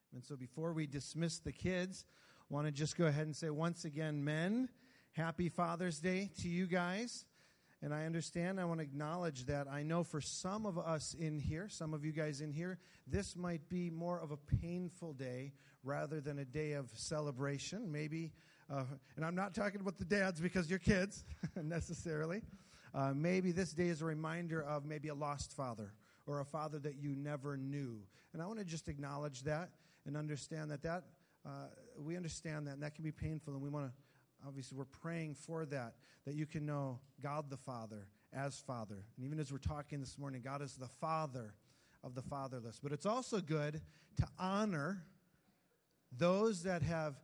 And so before we dismiss the kids, I want to just go ahead and say once again, men, happy Father's Day to you guys. And I understand, I want to acknowledge that I know for some of us in here, some of you guys in here, this might be more of a painful day rather than a day of celebration. Maybe, and I'm not talking about the dads because you're kids necessarily. Maybe this day is a reminder of maybe a lost father or a father that you never knew. And I want to just acknowledge that and understand that we understand that, and that can be painful, and we want to, obviously, we're praying for that you can know God the Father as Father. And even as we're talking this morning, God is the Father of the fatherless. But it's also good to honor those that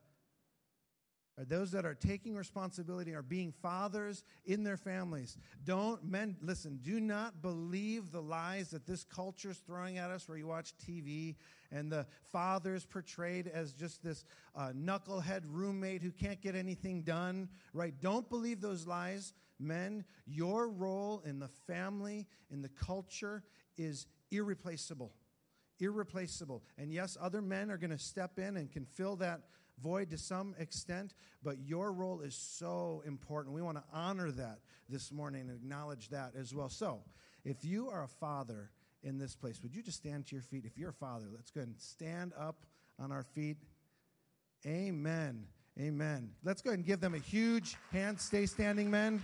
are taking responsibility, are being fathers in their families. Listen, do not believe the lies that this culture is throwing at us where you watch TV and the father's portrayed as just this knucklehead roommate who can't get anything done, right? Don't believe those lies. Men, your role in the family, in the culture is irreplaceable. Irreplaceable. And yes, other men are going to step in and can fill that void to some extent, but your role is so important. We want to honor that this morning and acknowledge that as well. So, if you are a father in this place, would you just stand to your feet? If you're a father, let's go ahead and stand up on our feet. Amen. Amen. Let's go ahead and give them a huge hand. Stay standing, men.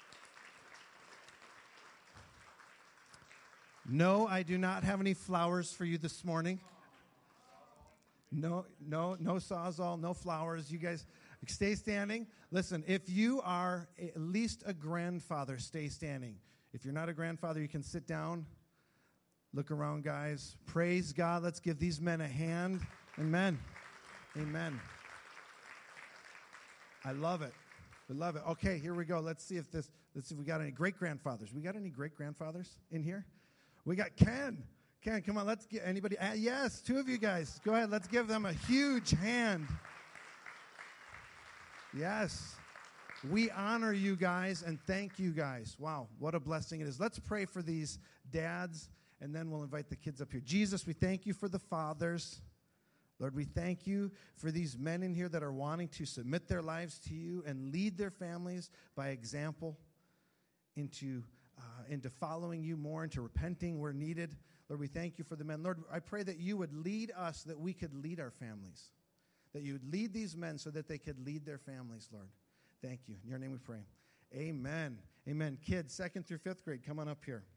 No, I do not have any flowers for you this morning. No sawzall, no flowers. You guys stay standing. Listen, if you are at least a grandfather, stay standing. If you're not a grandfather, you can sit down. Look around, guys. Praise God. Let's give these men a hand. Amen. Amen. I love it. I love it. Okay, here we go. Let's see if we got any great-grandfathers. We got any great-grandfathers in here? We got Ken. Ken, come on, let's get anybody. Yes, two of you guys. Go ahead, let's give them a huge hand. Yes. We honor you guys and thank you guys. Wow, what a blessing it is. Let's pray for these dads, and then we'll invite the kids up here. Jesus, we thank you for the fathers. Lord, we thank you for these men in here that are wanting to submit their lives to you and lead their families by example into following you more, into repenting where needed. Lord, we thank you for the men. Lord, I pray that you would lead us, that we could lead our families, that you would lead these men so that they could lead their families, Lord. Thank you. In your name we pray. Amen. Amen. Kids, 2nd through 5th grade, come on up here.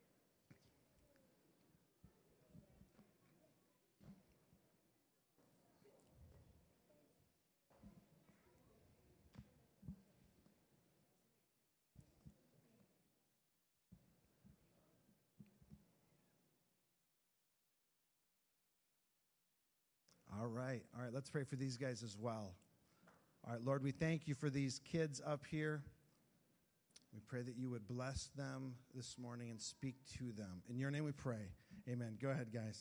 All right, let's pray for these guys as well. All right, Lord, we thank you for these kids up here. We pray that you would bless them this morning and speak to them. In your name we pray. Amen. Go ahead, guys.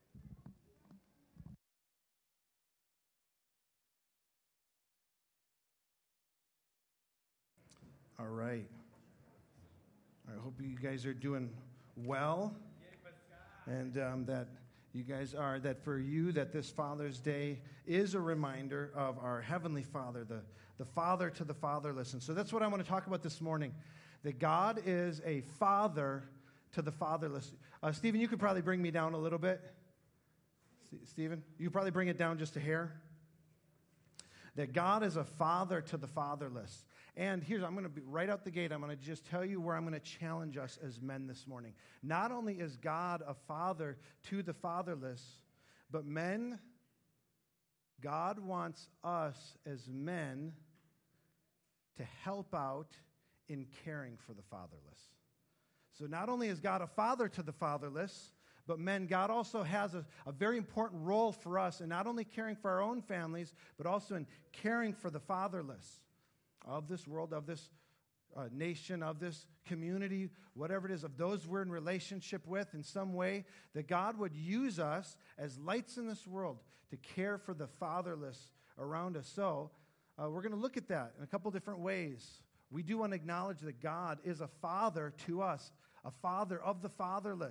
All right. I hope you guys are doing well, and that you guys are, that for you, that this Father's Day is a reminder of our Heavenly Father, the Father to the fatherless. And so that's what I want to talk about this morning, that God is a Father to the fatherless. Stephen, you could probably bring me down a little bit. Stephen, you could probably bring it down just a hair. That God is a Father to the fatherless. And I'm going to be right out the gate. I'm going to just tell you where I'm going to challenge us as men this morning. Not only is God a father to the fatherless, but men, God wants us as men to help out in caring for the fatherless. So not only is God a father to the fatherless, but men, God also has a very important role for us in not only caring for our own families, but also in caring for the fatherless of this world, of this nation, of this community, whatever it is, of those we're in relationship with in some way, that God would use us as lights in this world to care for the fatherless around us. So we're going to look at that in a couple different ways. We do want to acknowledge that God is a father to us, a father of the fatherless.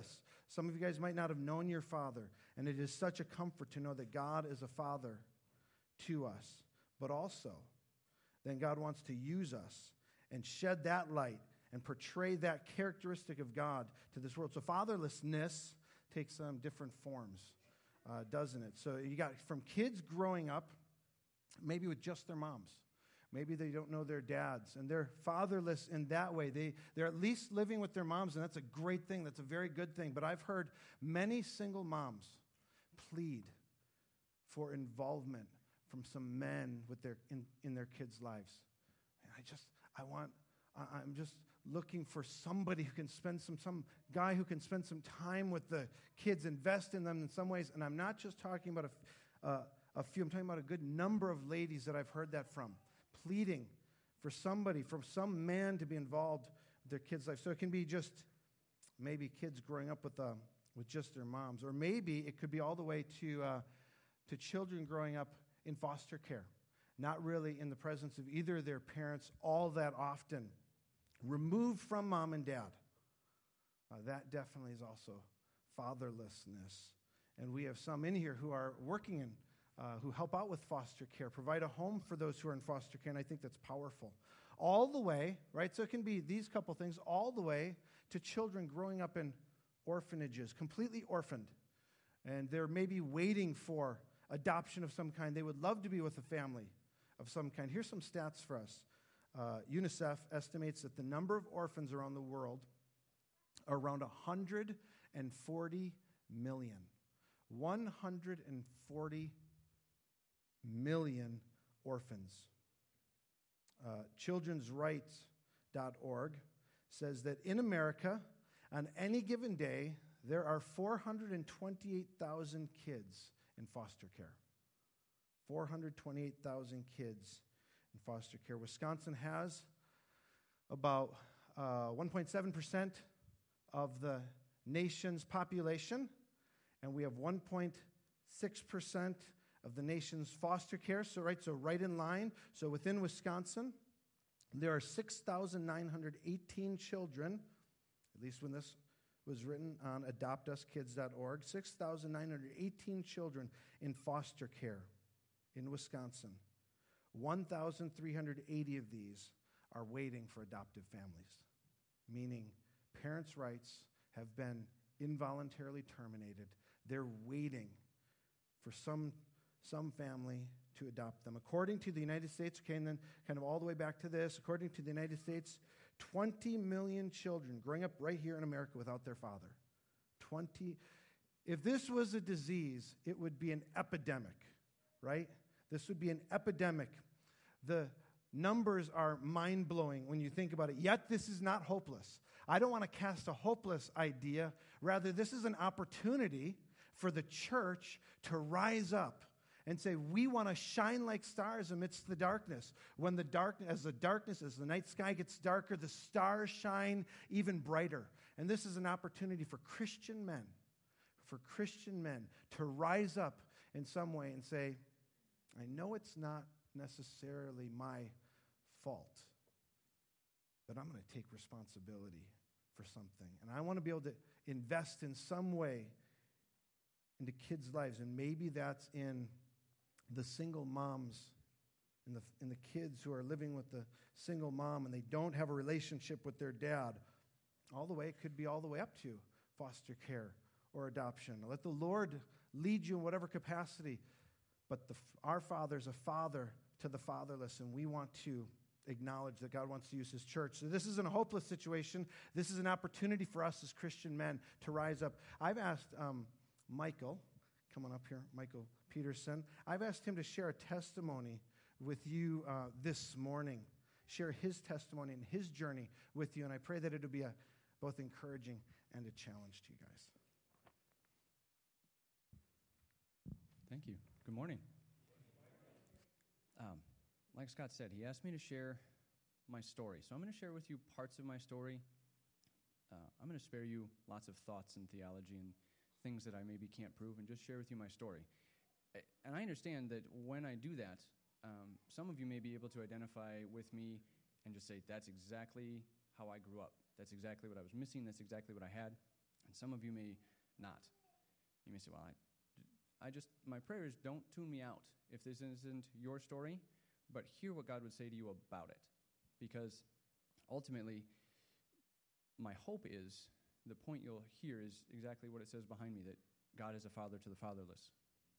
Some of you guys might not have known your father, and it is such a comfort to know that God is a father to us. But also, then God wants to use us and shed that light and portray that characteristic of God to this world. So fatherlessness takes different forms, doesn't it? So you got from kids growing up, maybe with just their moms. Maybe they don't know their dads, and they're fatherless in that way. They're at least living with their moms, and that's a great thing. That's a very good thing. But I've heard many single moms plead for involvement from some men with in their kids' lives. And I'm just looking for somebody who can spend some guy who can spend some time with the kids, invest in them in some ways. And I'm not just talking about a few. I'm talking about a good number of ladies that I've heard that from, pleading for somebody, for some man to be involved with their kids' life. So it can be just maybe kids growing up with just their moms, or maybe it could be all the way to children growing up in foster care, not really in the presence of either of their parents all that often, removed from mom and dad. That definitely is also fatherlessness. And we have some in here who are working in who help out with foster care, provide a home for those who are in foster care, and I think that's powerful. All the way, right, so it can be these couple things, all the way to children growing up in orphanages, completely orphaned, and they're maybe waiting for adoption of some kind. They would love to be with a family of some kind. Here's some stats for us. UNICEF estimates that the number of orphans around the world are around 140 million. 140 million orphans. Childrensrights.org says that in America, on any given day, there are 428,000 kids in foster care. 428,000 kids in foster care. Wisconsin has about 1.7% of the nation's population, and we have 1.6% of the nation's foster care, so right in line. So within Wisconsin, there are 6,918 children, at least when this was written on adoptuskids.org, 6,918 children in foster care in Wisconsin. 1,380 of these are waiting for adoptive families, meaning parents' rights have been involuntarily terminated. They're waiting for some family to adopt them. According to the United States, okay, and then kind of all the way back to this, according to the United States, 20 million children growing up right here in America without their father. 20. If this was a disease, it would be an epidemic, right? This would be an epidemic. The numbers are mind-blowing when you think about it. Yet this is not hopeless. I don't want to cast a hopeless idea. Rather, this is an opportunity for the church to rise up and say, we want to shine like stars amidst the darkness. When the darkness, as the night sky gets darker, the stars shine even brighter. And this is an opportunity for Christian men to rise up in some way and say, I know it's not necessarily my fault, but I'm going to take responsibility for something. And I want to be able to invest in some way into kids' lives. And maybe that's in the single moms, in the kids who are living with the single mom and they don't have a relationship with their dad. It could be all the way up to foster care or adoption. Let the Lord lead you in whatever capacity. But our Father is a father to the fatherless, and we want to acknowledge that God wants to use His church. So this isn't a hopeless situation. This is an opportunity for us as Christian men to rise up. I've asked Michael, come on up here, Michael Peterson. I've asked him to share a testimony with you this morning, share his testimony and his journey with you, and I pray that it'll be both encouraging and a challenge to you guys. Thank you. Good morning. Like Scott said, he asked me to share my story. So I'm going to share with you parts of my story. I'm going to spare you lots of thoughts and theology and things that I maybe can't prove and just share with you my story. And I understand that when I do that, some of you may be able to identify with me and just say, that's exactly how I grew up. That's exactly what I was missing. That's exactly what I had. And some of you may not. You may say, well, my prayer is don't tune me out if this isn't your story, but hear what God would say to you about it. Because ultimately, my hope is, the point you'll hear is exactly what it says behind me, that God is a father to the fatherless.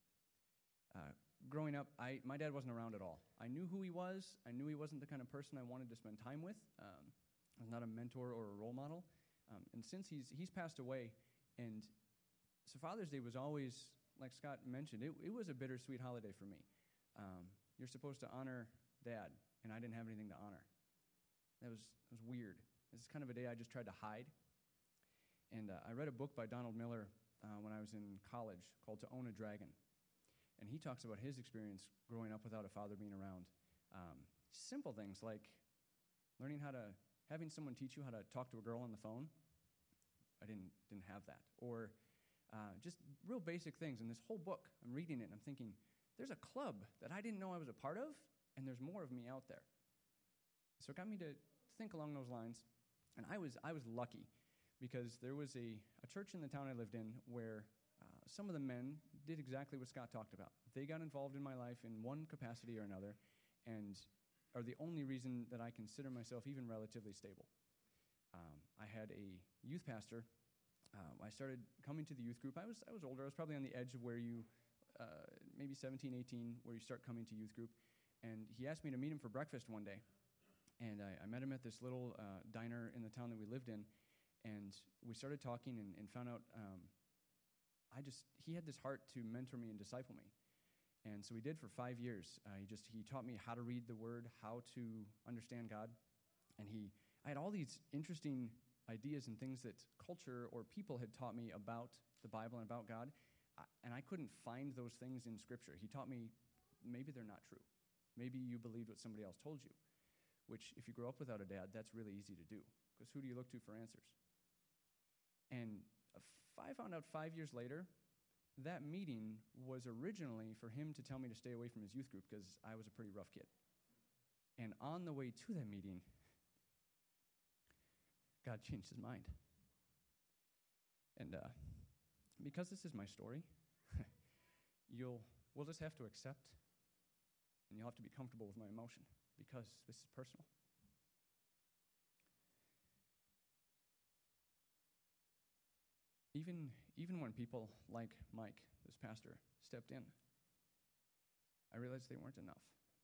Growing up, my dad wasn't around at all. I knew who he was. I knew he wasn't the kind of person I wanted to spend time with. I was not a mentor or a role model. And since he's passed away, and so Father's Day was always, like Scott mentioned, it was a bittersweet holiday for me. You're supposed to honor Dad, and I didn't have anything to honor. It was weird. This is kind of a day I just tried to hide. And I read a book by Donald Miller when I was in college called To Own a Dragon. And he talks about his experience growing up without a father being around. Simple things like having someone teach you how to talk to a girl on the phone. I didn't have that. Or just real basic things. And this whole book, I'm reading it and I'm thinking, there's a club that I didn't know I was a part of, and there's more of me out there. So it got me to think along those lines. And I was lucky because there was a church in the town I lived in where some of the men did exactly what Scott talked about. They got involved in my life in one capacity or another and are the only reason that I consider myself even relatively stable. I had a youth pastor. I started coming to the youth group. I was older. I was probably on the edge of where you, maybe 17, 18, where you start coming to youth group. And he asked me to meet him for breakfast one day. And I met him at this little diner in the town that we lived in. And we started talking and found out he had this heart to mentor me and disciple me. And so we did for 5 years. He taught me how to read the Word, how to understand God. And I had all these interesting ideas and things that culture or people had taught me about the Bible and about God, and I couldn't find those things in Scripture. He taught me maybe they're not true. Maybe you believed what somebody else told you, which if you grow up without a dad, that's really easy to do, because who do you look to for answers? And I found out 5 years later, that meeting was originally for him to tell me to stay away from his youth group because I was a pretty rough kid. And on the way to that meeting, God changed his mind. And because this is my story, we'll just have to accept, and you'll have to be comfortable with my emotion because this is personal. Even when people like Mike, this pastor, stepped in, I realized they weren't enough.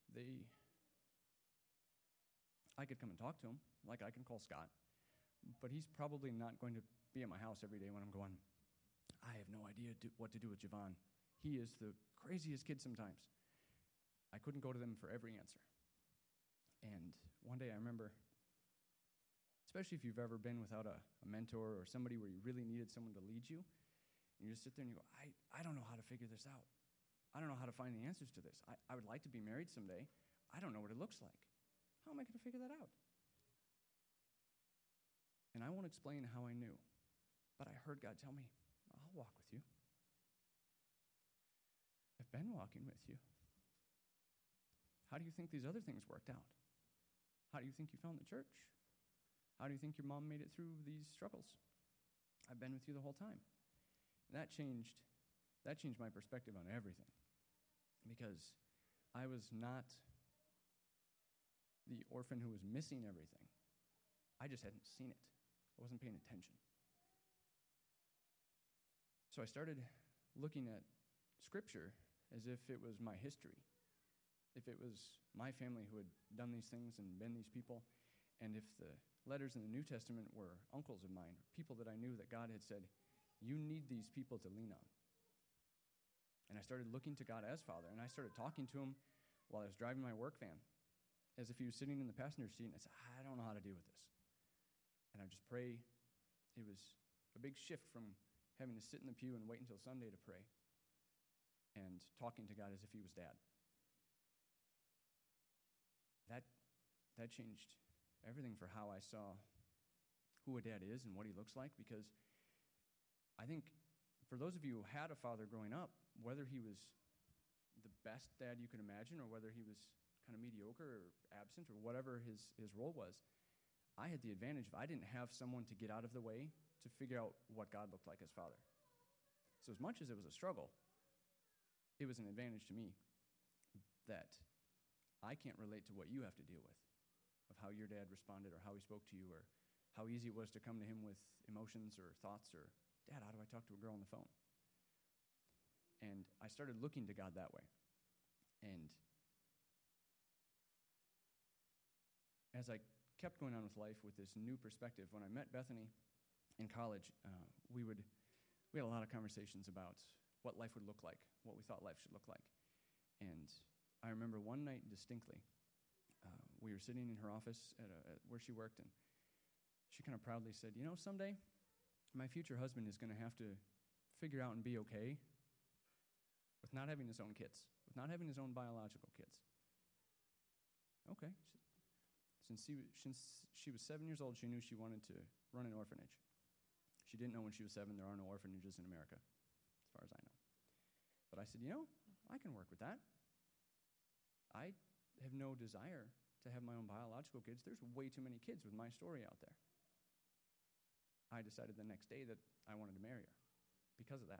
I could come and talk to him, like I can call Scott, but he's probably not going to be at my house every day when I'm going, I have no idea what to do with Javon. He is the craziest kid sometimes. I couldn't go to them for every answer. And one day I remember, especially if you've ever been without a mentor or somebody where you really needed someone to lead you, and you just sit there and you go, I don't know how to figure this out. I don't know how to find the answers to this. I would like to be married someday. I don't know what it looks like. How am I going to figure that out? And I won't explain how I knew, but I heard God tell me, I'll walk with you. I've been walking with you. How do you think these other things worked out? How do you think you found the church? How do you think your mom made it through these struggles? I've been with you the whole time. And that changed my perspective on everything, because I was not the orphan who was missing everything. I just hadn't seen it. I wasn't paying attention. So I started looking at Scripture as if it was my history, if it was my family who had done these things and been these people, and if the letters in the New Testament were uncles of mine, people that I knew that God had said, you need these people to lean on. And I started looking to God as Father, and I started talking to him while I was driving my work van, as if he was sitting in the passenger seat, and I said, I don't know how to deal with this. And I just pray. It was a big shift from having to sit in the pew and wait until Sunday to pray and talking to God as if he was Dad. That changed everything for how I saw who a dad is and what he looks like, because I think for those of you who had a father growing up, whether he was the best dad you could imagine or whether he was kind of mediocre or absent or whatever his role was, I had the advantage of I didn't have someone to get out of the way to figure out what God looked like as Father. So as much as it was a struggle, it was an advantage to me that I can't relate to what you have to deal with, of how your dad responded or how he spoke to you or how easy it was to come to him with emotions or thoughts or, Dad, how do I talk to a girl on the phone? And I started looking to God that way. And as I kept going on with life with this new perspective, when I met Bethany in college, we had a lot of conversations about what life would look like, what we thought life should look like. And I remember one night distinctly, we were sitting in her office at where she worked, and she kind of proudly said, someday my future husband is going to have to figure out and be okay with not having his own kids, with not having his own biological kids. Okay. Since she was 7 years old, she knew she wanted to run an orphanage. She didn't know when she was 7 there are no orphanages in America, as far as I know. But I said, I can work with that. I have no desire to have my own biological kids. There's way too many kids with my story out there. I decided the next day that I wanted to marry her because of that.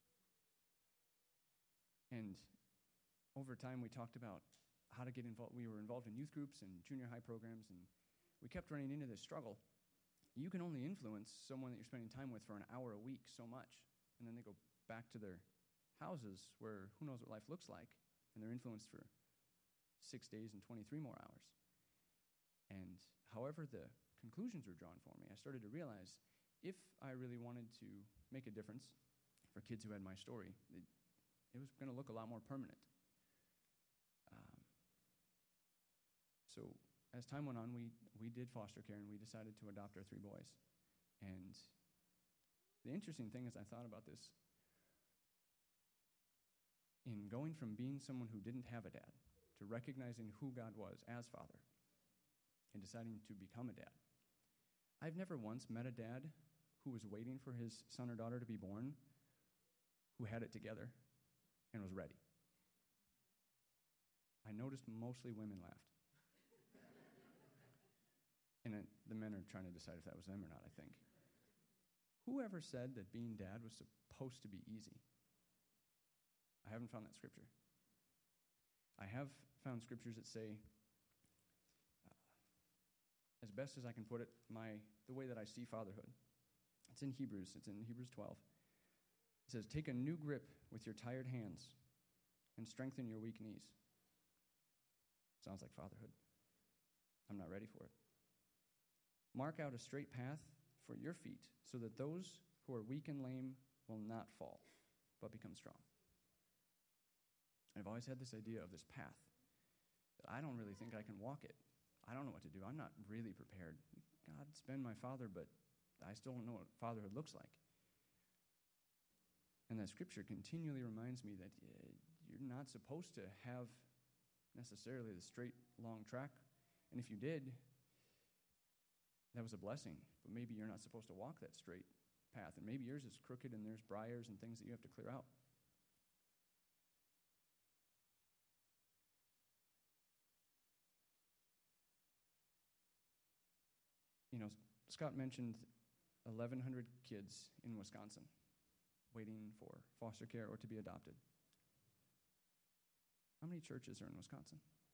And over time, we talked about how to get involved. We were involved in youth groups and junior high programs, and we kept running into this struggle. You can only influence someone that you're spending time with for an hour a week so much, and then they go back to their houses where who knows what life looks like, and they're influenced for 6 days and 23 more hours. And however the conclusions were drawn for me, I started to realize if I really wanted to make a difference for kids who had my story, it was going to look a lot more permanent. So as time went on, we did foster care, and we decided to adopt our 3 boys. And the interesting thing as I thought about this, in going from being someone who didn't have a dad to recognizing who God was as Father and deciding to become a dad, I've never once met a dad who was waiting for his son or daughter to be born, who had it together and was ready. I noticed mostly women laughed. And the men are trying to decide if that was them or not, I think. Whoever said that being dad was supposed to be easy? I haven't found that scripture. I have found scriptures that say, as best as I can put it, the way that I see fatherhood. It's in Hebrews 12. It says, take a new grip with your tired hands and strengthen your weak knees. Sounds like fatherhood. I'm not ready for it. Mark out a straight path for your feet so that those who are weak and lame will not fall, but become strong. I've always had this idea of this path that I don't really think I can walk it. I don't know what to do. I'm not really prepared. God's been my father, but I still don't know what fatherhood looks like. And that scripture continually reminds me that you're not supposed to have necessarily the straight, long track. And if you did, that was a blessing. But maybe you're not supposed to walk that straight path. And maybe yours is crooked and there's briars and things that you have to clear out. Scott mentioned 1,100 kids in Wisconsin waiting for foster care or to be adopted. How many churches are in Wisconsin?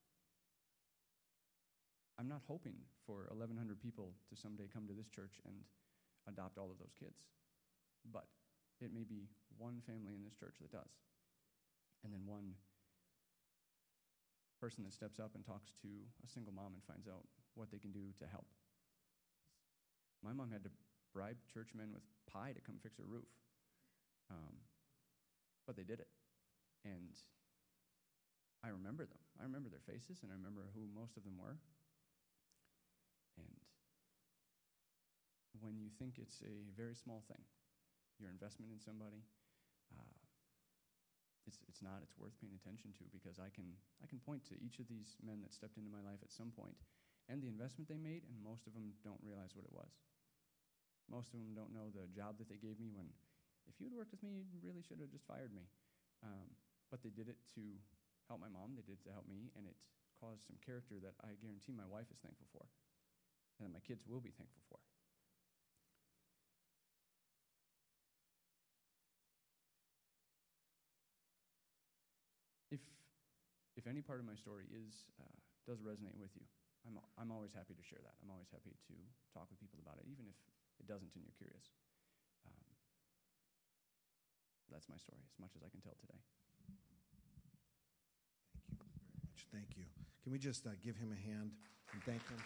I'm not hoping for 1,100 people to someday come to this church and adopt all of those kids. But it may be one family in this church that does. And then one person that steps up and talks to a single mom and finds out what they can do to help. My mom had to bribe churchmen with pie to come fix her roof. But they did it. And I remember them. I remember their faces, and I remember who most of them were. And when you think it's a very small thing, your investment in somebody, it's not. It's worth paying attention to, because I can point to each of these men that stepped into my life at some point and the investment they made, and most of them don't realize what it was. Most of them don't know the job that they gave me when, if you had worked with me, you really should have just fired me. But they did it to help my mom. They did it to help me, and it caused some character that I guarantee my wife is thankful for, and that my kids will be thankful for. if any part of my story does resonate with you, I'm always happy to share that. I'm always happy to talk with people about it, even if it doesn't and you're curious. That's my story, as much as I can tell today. Thank you very much. Thank you. Can we just give him a hand and thank him?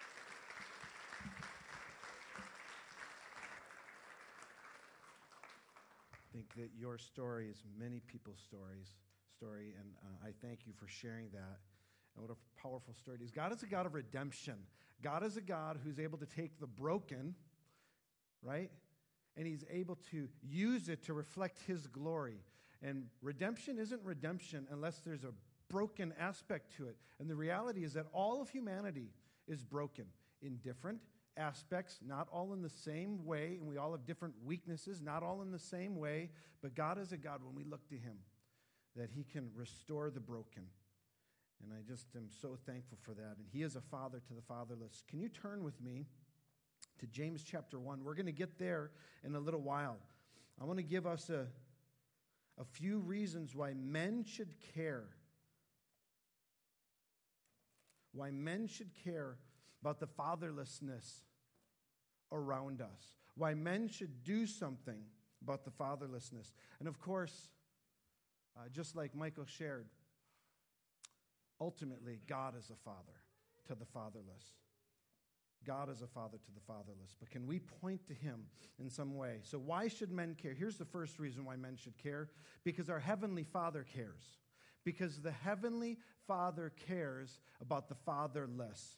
I think that your story is many people's story, and I thank you for sharing that. And what a powerful story it is. God is a God of redemption. God is a God who's able to take the broken, right? And he's able to use it to reflect his glory. And redemption isn't redemption unless there's a broken aspect to it. And the reality is that all of humanity is broken in different aspects, not all in the same way, and we all have different weaknesses, not all in the same way, but God is a God, when we look to him, that he can restore the broken. And I just am so thankful for that. And he is a father to the fatherless. Can you turn with me to James chapter 1? We're going to get there in a little while. I want to give us a few reasons why men should care. Why men should care about the fatherlessness around us. Why men should do something about the fatherlessness. And of course, just like Michael shared, ultimately, God is a father to the fatherless. God is a father to the fatherless. But can we point to him in some way? So why should men care? Here's the first reason why men should care. Because our Heavenly Father cares. Because the Heavenly Father cares about the fatherless.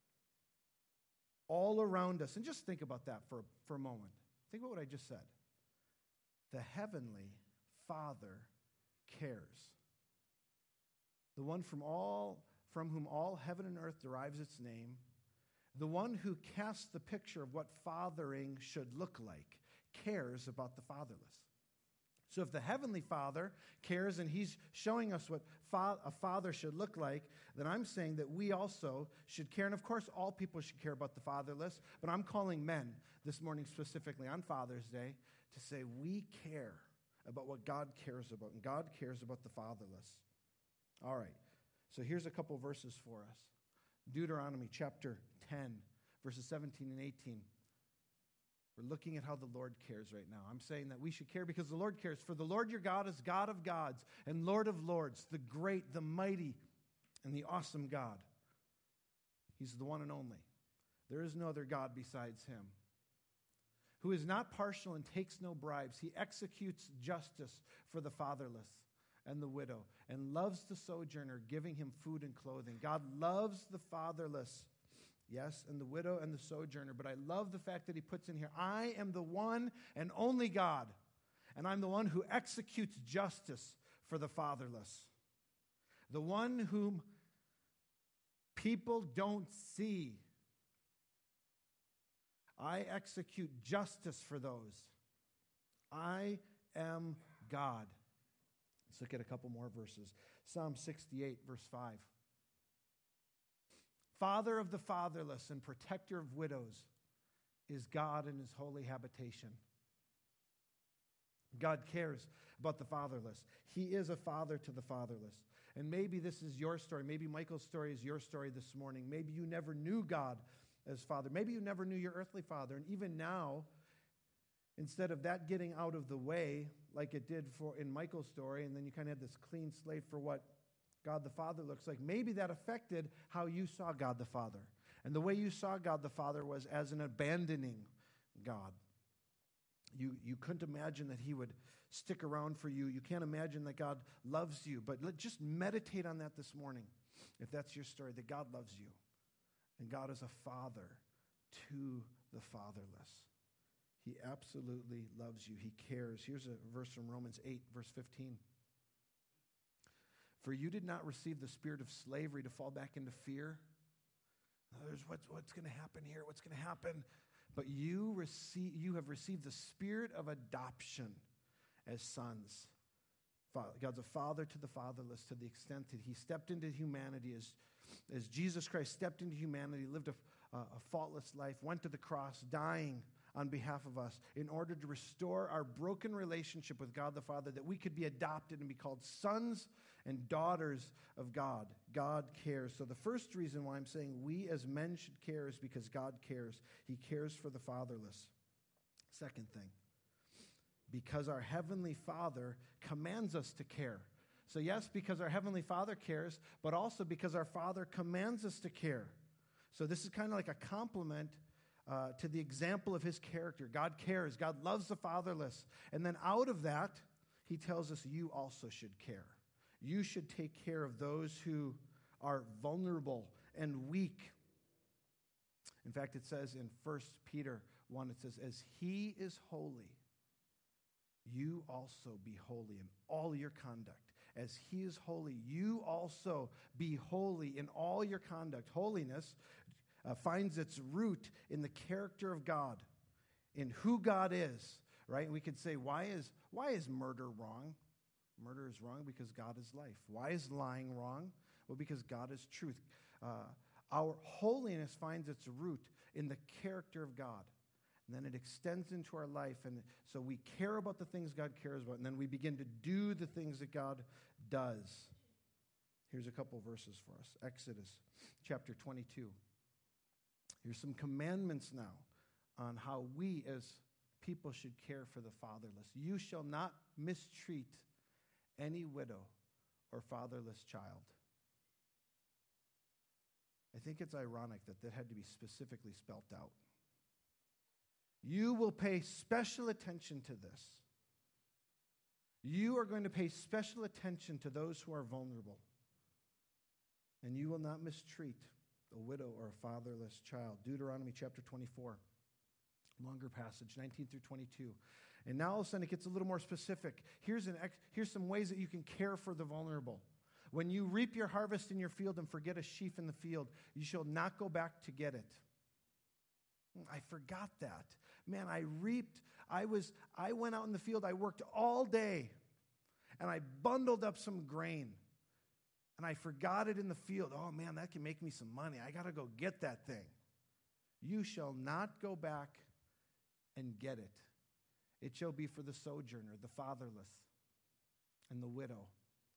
All around us. And just think about that for a moment. Think about what I just said. The Heavenly Father cares. The one from whom all heaven and earth derives its name. The one who casts the picture of what fathering should look like cares about the fatherless. So if the Heavenly Father cares and he's showing us what a father should look like, then I'm saying that we also should care. And of course, all people should care about the fatherless, but I'm calling men this morning specifically on Father's Day to say we care about what God cares about, and God cares about the fatherless. All right, so here's a couple verses for us. Deuteronomy chapter 10, verses 17 and 18. We're looking at how the Lord cares right now. I'm saying that we should care because the Lord cares. For the Lord your God is God of gods and Lord of lords, the great, the mighty, and the awesome God. He's the one and only. There is no other God besides him. Who is not partial and takes no bribes. He executes justice for the fatherless and the widow, and loves the sojourner, giving him food and clothing. God loves the fatherless, yes, and the widow and the sojourner, but I love the fact that he puts in here, I am the one and only God, and I'm the one who executes justice for the fatherless, the one whom people don't see. I execute justice for those. I am God. Let's look at a couple more verses. Psalm 68, verse 5. Father of the fatherless and protector of widows is God in his holy habitation. God cares about the fatherless. He is a father to the fatherless. And maybe this is your story. Maybe Michael's story is your story this morning. Maybe you never knew God as Father. Maybe you never knew your earthly father. And even now, instead of that getting out of the way, like it did in Michael's story, and then you kind of had this clean slate for what God the Father looks like, maybe that affected how you saw God the Father. And the way you saw God the Father was as an abandoning God. You couldn't imagine that he would stick around for you. You can't imagine that God loves you. But just meditate on that this morning, if that's your story, that God loves you. And God is a father to the fatherless. He absolutely loves you. He cares. Here's a verse from Romans 8, verse 15. For you did not receive the spirit of slavery to fall back into fear. There's what's going to happen here? What's going to happen? But you have received the spirit of adoption as sons. God's a father to the fatherless to the extent that he stepped into humanity as Jesus Christ stepped into humanity, lived a faultless life, went to the cross, dying on behalf of us in order to restore our broken relationship with God the Father, that we could be adopted and be called sons and daughters of God. God cares. So the first reason why I'm saying we as men should care is because God cares. He cares for the fatherless. Second thing, because our Heavenly Father commands us to care. So yes, because our Heavenly Father cares, but also because our Father commands us to care. So this is kind of like a compliment to the example of his character. God cares. God loves the fatherless. And then out of that, he tells us you also should care. You should take care of those who are vulnerable and weak. In fact, it says in 1 Peter 1, it says, as he is holy, you also be holy in all your conduct. As he is holy, you also be holy in all your conduct. Holiness finds its root in the character of God, in who God is, right? We could say, why is murder wrong? Murder is wrong because God is life. Why is lying wrong? Well, because God is truth. Our holiness finds its root in the character of God. And then it extends into our life. And so we care about the things God cares about. And then we begin to do the things that God does. Here's a couple verses for us. Exodus chapter 22. Here's some commandments now on how we as people should care for the fatherless. You shall not mistreat any widow or fatherless child. I think it's ironic that had to be specifically spelt out. You will pay special attention to this. You are going to pay special attention to those who are vulnerable. And you will not mistreat a widow or a fatherless child. Deuteronomy chapter 24. Longer passage, 19 through 22. And now all of a sudden it gets a little more specific. Here's some ways that you can care for the vulnerable. When you reap your harvest in your field and forget a sheaf in the field, you shall not go back to get it. I forgot that. Man, I went out in the field, I worked all day, and I bundled up some grain, and I forgot it in the field. Oh man, that can make me some money. I got to go get that thing. You shall not go back and get it. It shall be for the sojourner, the fatherless, and the widow.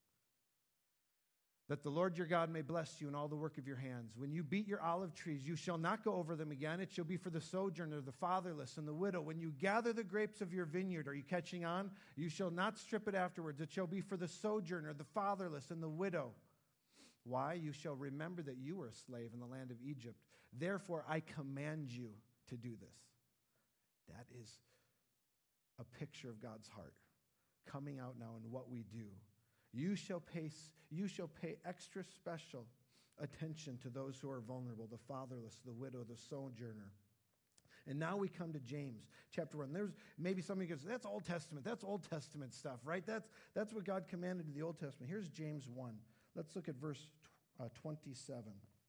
That the Lord your God may bless you in all the work of your hands. When you beat your olive trees, you shall not go over them again. It shall be for the sojourner, the fatherless, and the widow. When you gather the grapes of your vineyard, are you catching on? You shall not strip it afterwards. It shall be for the sojourner, the fatherless, and the widow. Why? You shall remember that you were a slave in the land of Egypt. Therefore, I command you to do this. That is a picture of God's heart coming out now in what we do. You shall pay extra special attention to those who are vulnerable, the fatherless, the widow, the sojourner. And now we come to James chapter 1. There's maybe somebody goes, that's Old Testament. That's Old Testament stuff, right? That's what God commanded in the Old Testament. Here's James 1. Let's look at verse 27.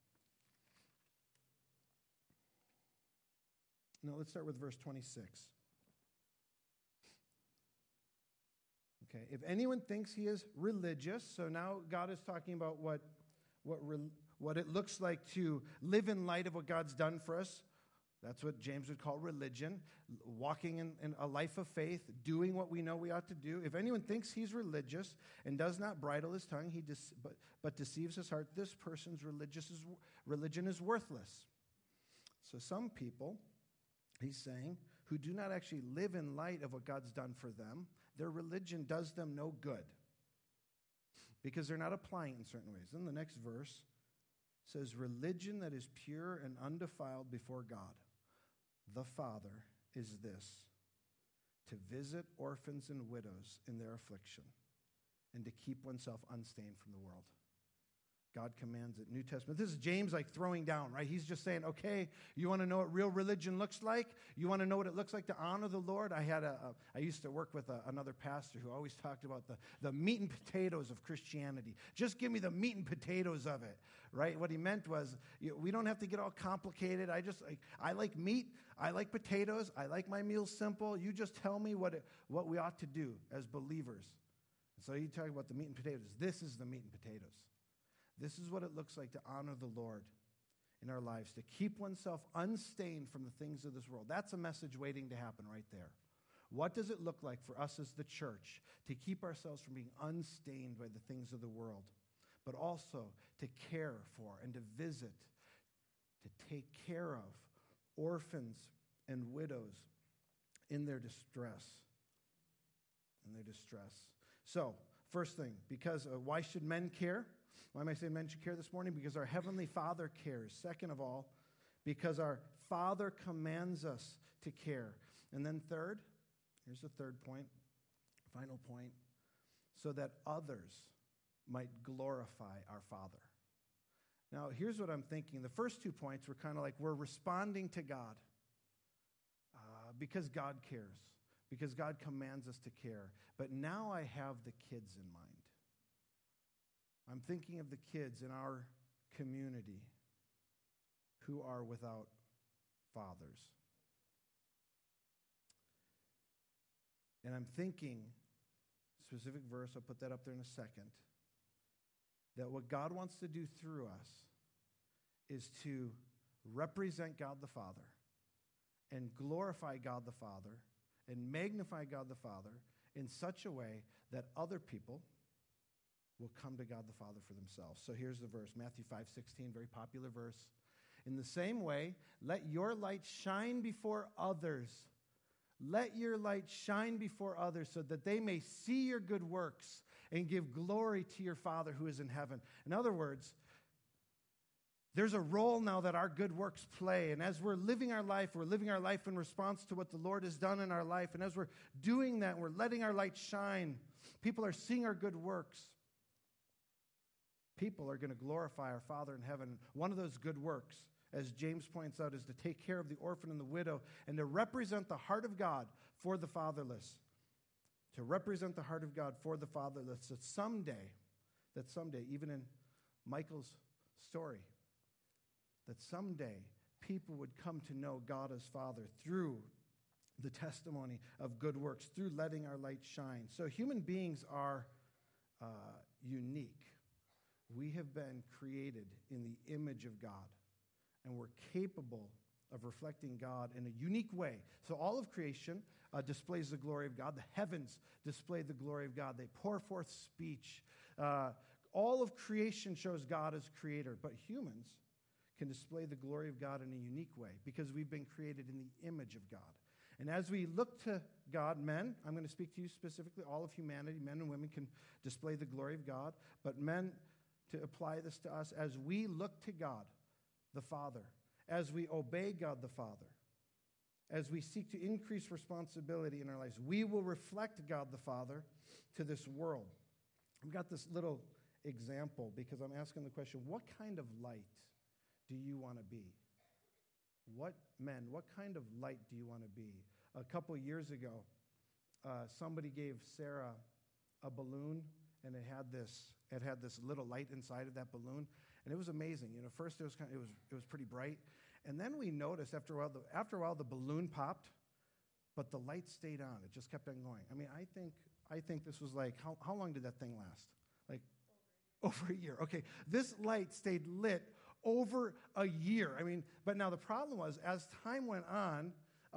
No, let's start with verse 26. Okay, if anyone thinks he is religious, so now God is talking about what it looks like to live in light of what God's done for us. That's what James would call religion, walking in a life of faith, doing what we know we ought to do. If anyone thinks he's religious and does not bridle his tongue, but deceives his heart, this person's religion is worthless. So some people, he's saying, who do not actually live in light of what God's done for them, their religion does them no good because they're not applying it in certain ways. Then the next verse says, religion that is pure and undefiled before God, the Father, is this, to visit orphans and widows in their affliction and to keep oneself unstained from the world. God commands it. New Testament. This is James like throwing down, right? He's just saying, okay, you want to know what real religion looks like? You want to know what it looks like to honor the Lord? I used to work with another pastor who always talked about the meat and potatoes of Christianity. Just give me the meat and potatoes of it, right? What he meant was, we don't have to get all complicated. I like meat. I like potatoes. I like my meals simple. You just tell me what we ought to do as believers. And so you talk about the meat and potatoes. This is the meat and potatoes. This is what it looks like to honor the Lord in our lives, to keep oneself unstained from the things of this world. That's a message waiting to happen right there. What does it look like for us as the church to keep ourselves from being unstained by the things of the world, but also to care for and to visit, to take care of orphans and widows in their distress? So, first thing, because why should men care? Why am I saying men should care this morning? Because our Heavenly Father cares. Second of all, because our Father commands us to care. And then third, here's the third point, final point, so that others might glorify our Father. Now, here's what I'm thinking. The first 2 points were kind of like we're responding to God because God cares, because God commands us to care. But now I have the kids in mind. I'm thinking of the kids in our community who are without fathers. And I'm thinking, specific verse, I'll put that up there in a second, that what God wants to do through us is to represent God the Father and glorify God the Father and magnify God the Father in such a way that other people will come to God the Father for themselves. So here's the verse, Matthew 5:16, very popular verse. In the same way, let your light shine before others. Let your light shine before others so that they may see your good works and give glory to your Father who is in heaven. In other words, there's a role now that our good works play. And as we're living our life in response to what the Lord has done in our life. And as we're doing that, we're letting our light shine. People are seeing our good works. People are going to glorify our Father in heaven. One of those good works, as James points out, is to take care of the orphan and the widow and to represent the heart of God for the fatherless. To represent the heart of God for the fatherless. That someday, even in Michael's story, that someday people would come to know God as Father through the testimony of good works, through letting our light shine. So human beings are unique. We have been created in the image of God, and we're capable of reflecting God in a unique way. So all of creation displays the glory of God. The heavens display the glory of God. They pour forth speech. All of creation shows God as creator, but humans can display the glory of God in a unique way because we've been created in the image of God. And as we look to God, men, I'm going to speak to you specifically, all of humanity, men and women can display the glory of God, but men, to apply this to us, as we look to God, the Father, as we obey God the Father, as we seek to increase responsibility in our lives, we will reflect God the Father to this world. I've got this little example because I'm asking the question, what kind of light do you want to be? What kind of light do you want to be? A couple years ago, somebody gave Sarah a balloon, and it had this little light inside of that balloon, and it was amazing. You know, first it was pretty bright, and then we noticed after a while the balloon popped, but the light stayed on. It just kept on going. I mean, I think this was like how long did that thing last? Like over a year. Okay, this light stayed lit over a year. I mean, but now the problem was as time went on,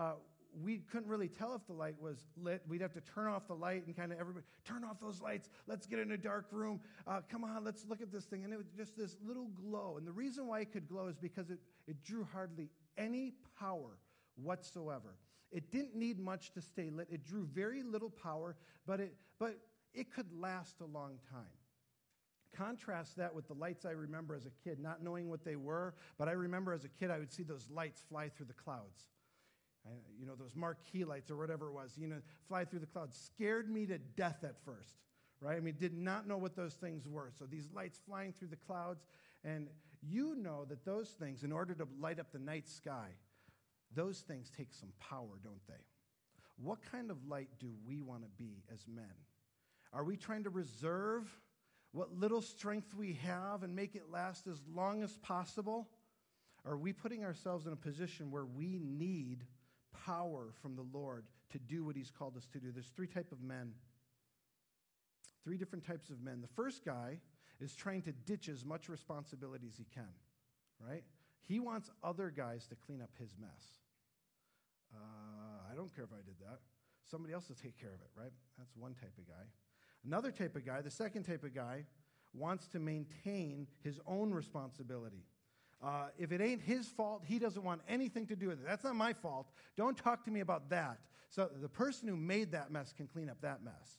we couldn't really tell if the light was lit. We'd have to turn off the light and kind of everybody, turn off those lights. Let's get in a dark room. Come on, let's look at this thing. And it was just this little glow. And the reason why it could glow is because it drew hardly any power whatsoever. It didn't need much to stay lit. It drew very little power, but it could last a long time. Contrast that with the lights I remember as a kid, not knowing what they were, but I remember as a kid I would see those lights fly through the clouds. Those marquee lights or whatever it was, fly through the clouds. Scared me to death at first, right? I mean, did not know what those things were. So these lights flying through the clouds, and you know that those things, in order to light up the night sky, those things take some power, don't they? What kind of light do we want to be as men? Are we trying to reserve what little strength we have and make it last as long as possible? Are we putting ourselves in a position where we need power from the Lord to do what he's called us to do? There's three different types of men. The first guy is trying to ditch as much responsibility as he can, right? He wants other guys to clean up his mess. I don't care if I did that. Somebody else will take care of it, right? That's one type of guy. Another type of guy, the second type of guy, wants to maintain his own responsibility. If it ain't his fault, he doesn't want anything to do with it. That's not my fault. Don't talk to me about that. So the person who made that mess can clean up that mess.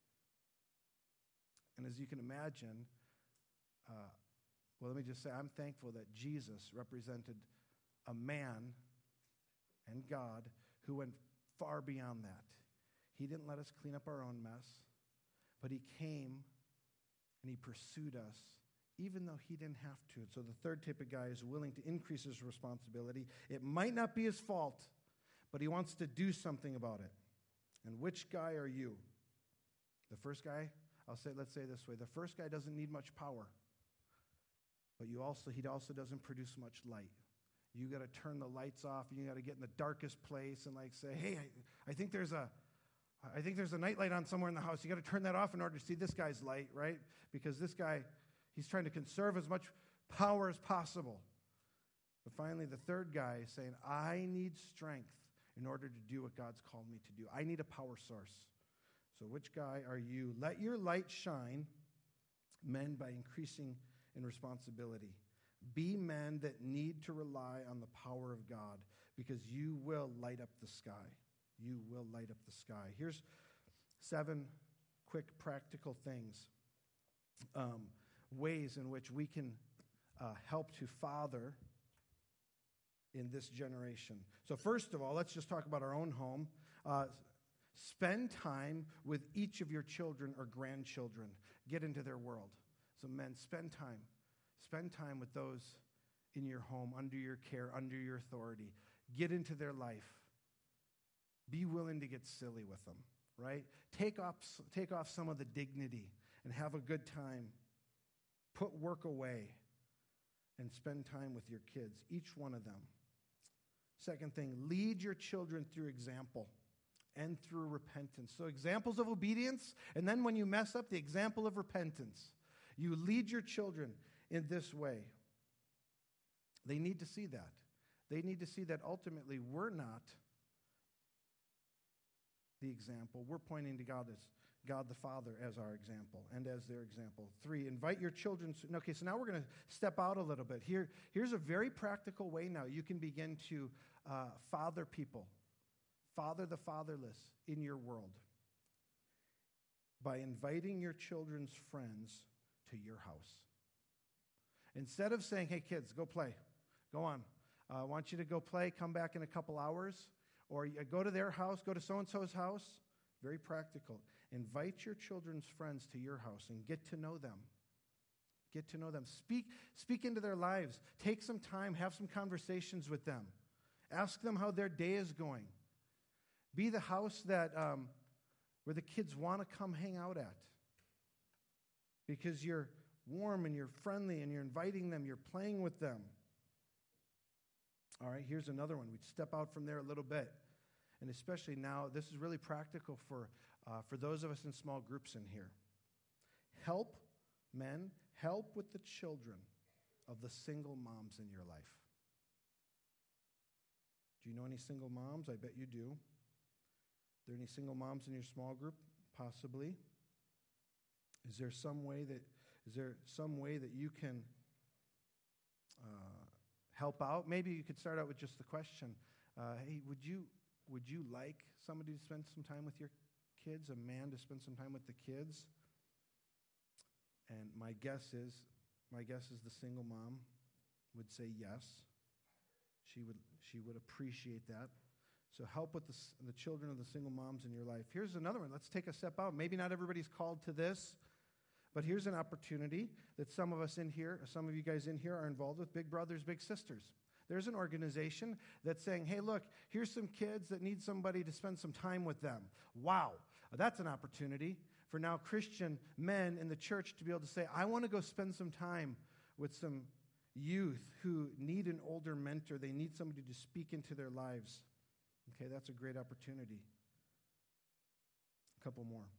And as you can imagine, let me just say, I'm thankful that Jesus represented a man and God who went far beyond that. He didn't let us clean up our own mess, but he came and he pursued us, even though he didn't have to. So the third type of guy is willing to increase his responsibility. It might not be his fault, but he wants to do something about it. And which guy are you? The first guy, let's say it this way. The first guy doesn't need much power, but he also doesn't produce much light. You got to turn the lights off, and you got to get in the darkest place and say, hey, I think there's a nightlight on somewhere in the house. You got to turn that off in order to see this guy's light, right? Because this guy, he's trying to conserve as much power as possible. But finally, the third guy is saying, I need strength in order to do what God's called me to do. I need a power source. So which guy are you? Let your light shine, men, by increasing in responsibility. Be men that need to rely on the power of God, because you will light up the sky. You will light up the sky. Here's 7 quick practical things, ways in which we can help to father in this generation. So first of all, let's just talk about our own home. Spend time with each of your children or grandchildren. Get into their world. So men, spend time. Spend time with those in your home, under your care, under your authority. Get into their life. Be willing to get silly with them, right? Take off some of the dignity and have a good time. Put work away and spend time with your kids, each one of them. Second thing, lead your children through example and through repentance. So examples of obedience, and then when you mess up, the example of repentance. You lead your children in this way. They need to see that. They need to see that ultimately we're not the example. We're pointing to God the Father as our example and as their example. 3, invite your children. Okay, so now we're going to step out a little bit. Here's a very practical way now you can begin to father people, father the fatherless in your world by inviting your children's friends to your house. Instead of saying, hey, kids, go play. Go on. I want you to go play. Come back in a couple hours. Or go to their house. Go to so-and-so's house. Very practical. Invite your children's friends to your house and get to know them. Get to know them. Speak into their lives. Take some time. Have some conversations with them. Ask them how their day is going. Be the house that where the kids want to come hang out at. Because you're warm and you're friendly and you're inviting them, you're playing with them. All right, here's another one. We'd step out from there a little bit. And especially now, this is really practical for those of us in small groups in here. Help with the children of the single moms in your life. Do you know any single moms? I bet you do. Are there any single moms in your small group? Possibly. Is there some way that you can help out? Maybe you could start out with just the question, hey, would you like somebody to spend some time with your kids, a man to spend some time with the kids? And my guess is the single mom would say yes. She would appreciate that. So help with the children of the single moms in your life. Here's another one. Let's take a step out. Maybe not everybody's called to this, but here's an opportunity that some of you guys in here are involved with, Big Brothers, Big Sisters. There's an organization that's saying, hey, look, here's some kids that need somebody to spend some time with them. Wow, that's an opportunity for now Christian men in the church to be able to say, I want to go spend some time with some youth who need an older mentor. They need somebody to speak into their lives. Okay, that's a great opportunity. A couple more.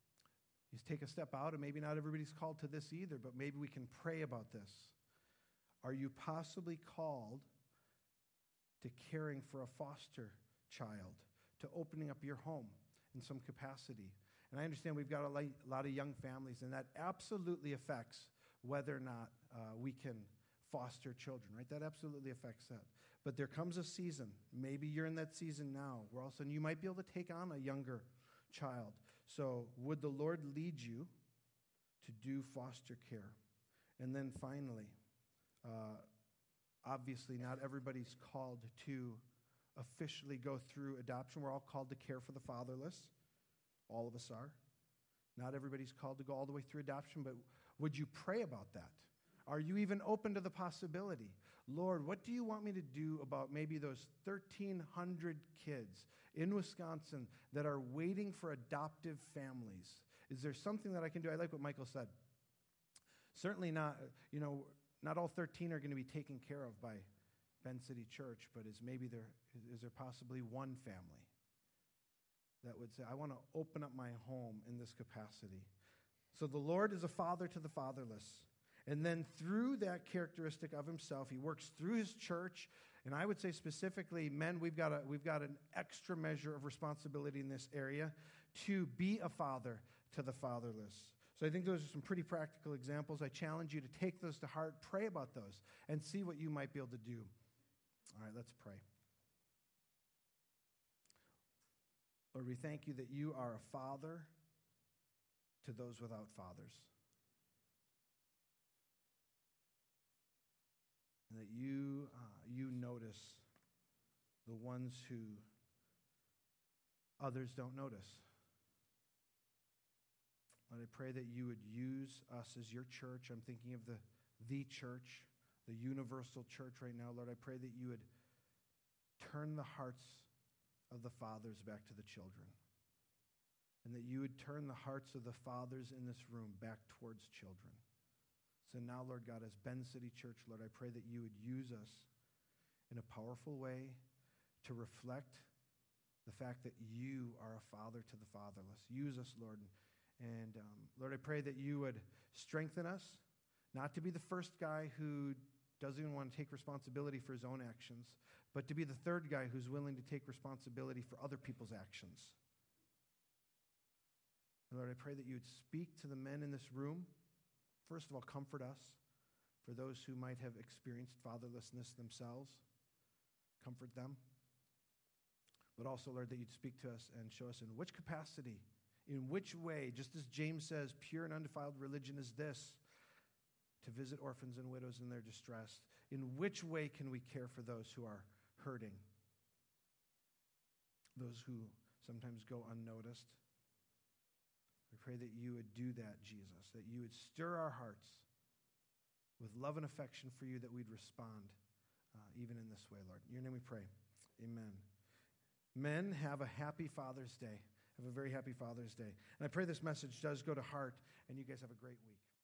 You take a step out, and maybe not everybody's called to this either, but maybe we can pray about this. Are you possibly called to caring for a foster child, to opening up your home in some capacity? And I understand we've got a lot of young families, and that absolutely affects whether or not we can foster children, right? That absolutely affects that. But there comes a season, maybe you're in that season now, where all of a sudden you might be able to take on a younger child. So would the Lord lead you to do foster care? And then finally, obviously not everybody's called to officially go through adoption. We're all called to care for the fatherless. All of us are. Not everybody's called to go all the way through adoption, but would you pray about that? Are you even open to the possibility? Lord, what do you want me to do about maybe those 1,300 kids in Wisconsin that are waiting for adoptive families? Is there something that I can do? I like what Michael said. Certainly not, not all 13 are going to be taken care of by Bend City Church, but is there possibly one family that would say, I want to open up my home in this capacity? So the Lord is a father to the fatherless. And then through that characteristic of himself, he works through his church. And I would say specifically, men, we've got an extra measure of responsibility in this area to be a father to the fatherless. So I think those are some pretty practical examples. I challenge you to take those to heart, pray about those, and see what you might be able to do. All right, let's pray. Lord, we thank you that you are a father to those without fathers. And that you notice the ones who others don't notice. Lord, I pray that you would use us as your church. I'm thinking of the church, the universal church right now. Lord, I pray that you would turn the hearts of the fathers back to the children. And that you would turn the hearts of the fathers in this room back towards children. So now, Lord God, as Bend City Church, Lord, I pray that you would use us in a powerful way to reflect the fact that you are a father to the fatherless. Use us, Lord. And Lord, I pray that you would strengthen us, not to be the first guy who doesn't even want to take responsibility for his own actions, but to be the third guy who's willing to take responsibility for other people's actions. And Lord, I pray that you would speak to the men in this room. First of all, comfort us. For those who might have experienced fatherlessness themselves, comfort them. But also, Lord, that you'd speak to us and show us in which capacity, in which way, just as James says, pure and undefiled religion is this, to visit orphans and widows in their distress. In which way can we care for those who are hurting? Those who sometimes go unnoticed. We pray that you would do that, Jesus, that you would stir our hearts with love and affection for you, that we'd respond even in this way, Lord. In your name we pray. Amen. Men, have a happy Father's Day. Have a very happy Father's Day. And I pray this message does go to heart, and you guys have a great week.